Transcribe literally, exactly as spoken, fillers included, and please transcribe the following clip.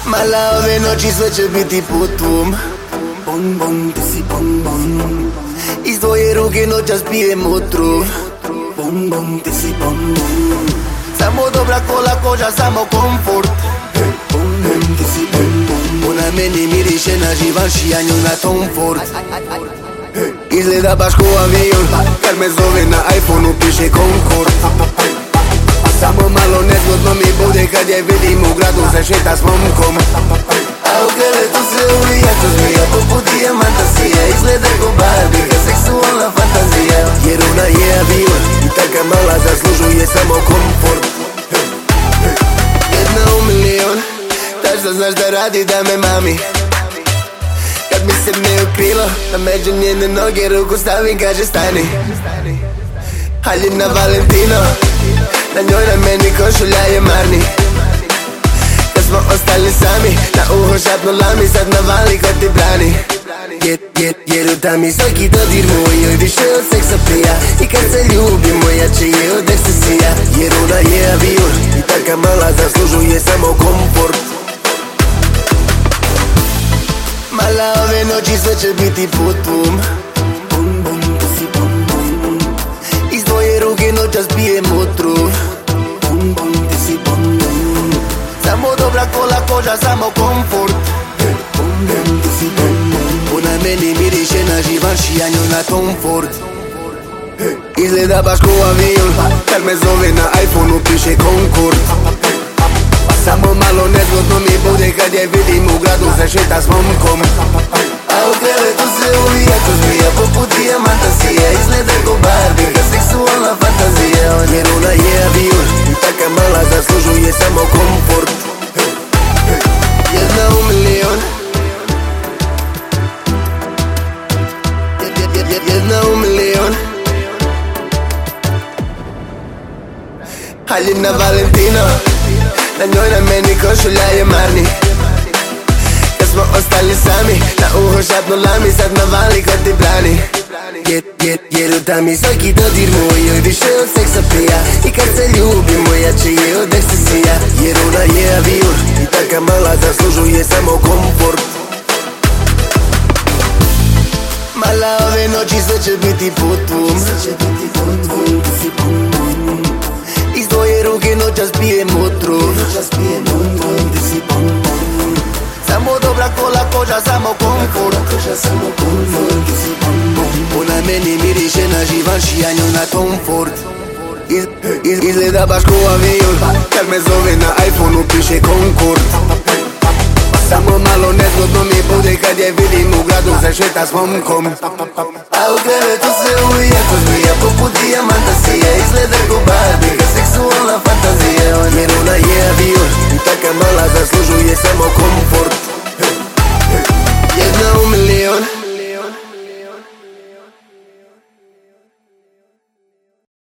Mala ove noći sve će biti putum. Bom bom, ti si bom bom. Iz tvoje ruke noćas pijem otrov. Bom bom, ti si bom bom. Samo dobra kola kođa, samo komfort. Bom bom, ti si bom bom. Ona meni miriše na živan šijanju na Tom Ford. Izgleda baš ko avion, kad me zove na iPhoneu piše Concord. Samo malo nezgodno mi bude kad je vidim u gradu se šeta s momkom. A u krevetu se uvija ko zmija, poput dijamanta sija. Izgleda ko Barbie, seksualna fantazija. Jer ona je avion i taka mala zaslužuje samo komfort. Jedna u milion, tačno znaš da radi da me mami. Kad mi se ne u krilo, na među njene noge ruku stavim, kaže stani. Haljina Valentino, na njoj na meni košulja je Marni. Kad smo ostali sami, na uho šapnula mi, sad navali ko ti brani. Jer, jer, jer da mi svaki dodir moj joj više od seksa prija. I kad se ljubimo jače je od ekscesija. Jer ona je avion i taka mala zaslužuje samo komfort. Mala ove noći sve će biti putum. Bum bum, ti si bum bum. Iz tvoje ruke noćas pijem otrov. Bum bum, ti si bum bum. Samo dobra kola kođa, samo komfort. Bum bum, ti si bum bum. Ona meni miriše na živan šijanju na Tom Ford. Izgleda baš ko avion, kad me zove na iPhoneu piše Concord. Samo malo nezgodno mi bude kad je vidim u gradu se šeta s momkom. A u krevetu se uvija ko zmija, poput dijamanta sija. Izgleda ko Barbie, seksualna fantazija. Jer ona je avion i taka mala zaslužuje samo komfort. Jedna u milion. Jedna u milion. Haljina Valentino, na njoj na meni košulja je Marni. Kad smo ostali sami, na uho šapnula mi, sad navali ko ti brani. Jer, jer, jer da mi svaki dodir moj joj više od seksa prija. I kad se ljubimo jače je od ekscesija. Jer ona je avion i taka mala zaslužuje samo komfort. Mala ove noći sve će biti putum. Iz tvoje ruke noćas pijem otrov. Samo dobra kola kođa, samo komfort. Ona meni miriše na živan šijanju na Tom Ford. Iz, iz, izgleda baš ko avion, kad me zove na iPhoneu piše Concord. Samo malo nezgodno mi bude kad je vidim u gradu se šeta s momkom. A u krevetu se uvija ko zmija, poput dijamanta sija. Izgleda ko Barbie, seksualna fantazija. Jer ona je avion i taka mala zaslužuje